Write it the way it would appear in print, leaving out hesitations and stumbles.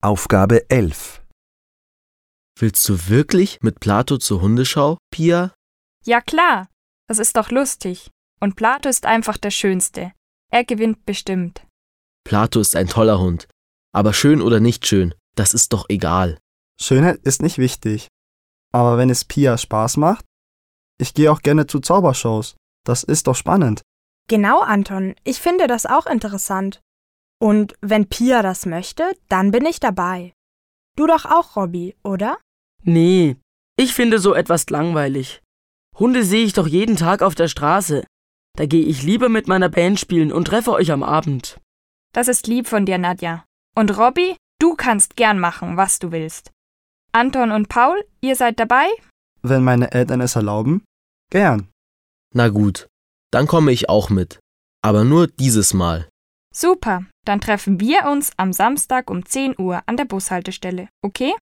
Aufgabe 11. Willst du wirklich mit Plato zur Hundeschau, Pia? Ja klar, das ist doch lustig. Und Plato ist einfach der Schönste. Er gewinnt bestimmt. Plato ist ein toller Hund. Aber schön oder nicht schön, das ist doch egal. Schönheit ist nicht wichtig. Aber wenn es Pia Spaß macht, ich gehe auch gerne zu Zaubershows. Das ist doch spannend. Genau, Anton. Ich finde das auch interessant. Und wenn Pia das möchte, dann bin ich dabei. Du doch auch, Robby, oder? Nee, ich finde so etwas langweilig. Hunde sehe ich doch jeden Tag auf der Straße. Da gehe ich lieber mit meiner Band spielen und treffe euch am Abend. Das ist lieb von dir, Nadja. Und Robby, du kannst gern machen, was du willst. Anton und Paul, ihr seid dabei? Wenn meine Eltern es erlauben, gern. Na gut, dann komme ich auch mit. Aber nur dieses Mal. Super, dann treffen wir uns am Samstag um 10 Uhr an der Bushaltestelle, okay?